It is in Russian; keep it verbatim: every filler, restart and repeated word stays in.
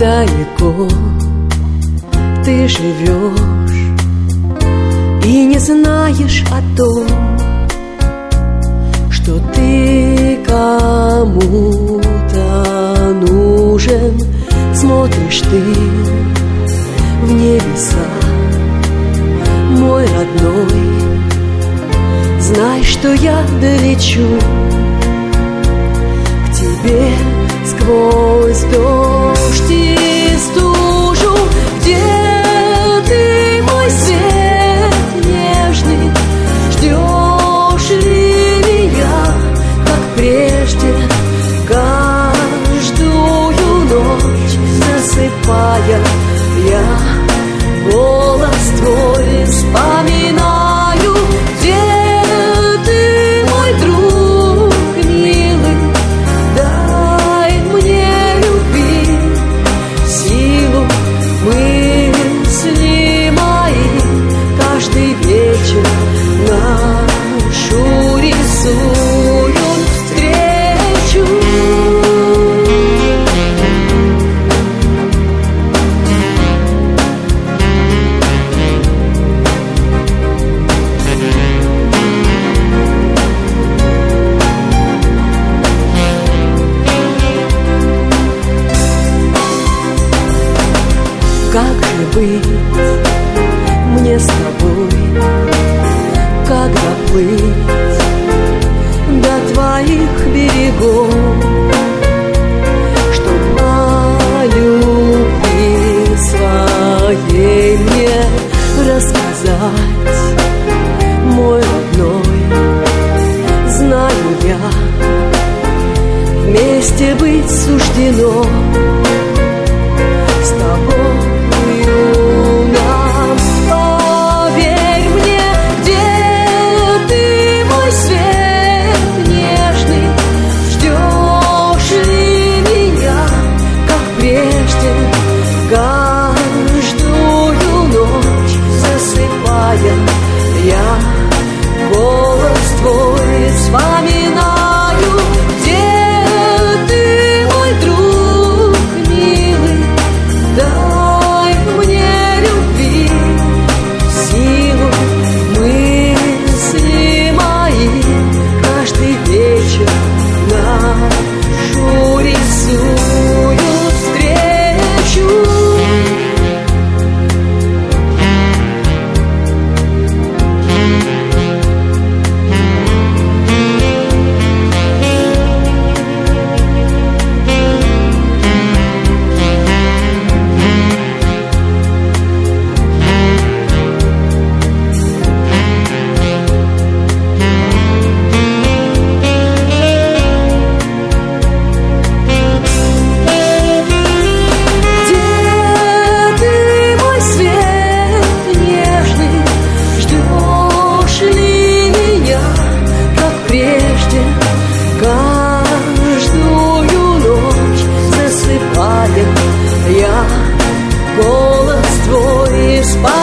далеко ты живешь и не знаешь о том, что ты кому-то нужен. Смотришь ты в небеса, мой родной, знай, что я долечу к тебе сквозь дождь и стужу. Где ты, мой свет нежный? Ждешь ли меня, как прежде, каждую ночь засыпая? Я голос твой вспоминаю. Где ты, мой друг милый? Дай мне любви силу, мысли мои каждый вечер нашу рисуют встречу. Как же быть мне с тобой, когда плыть до твоих берегов, чтоб о любви своей мне рассказать, мой родной? Знаю я, вместе быть суждено с тобой. Каждую ночь засыпая, я голос твой вспоминаю. Где ты, мой друг милый? Дай мне любви силу, мысли мои каждый вечер нашу рисуют встречу. Я голос твой спать.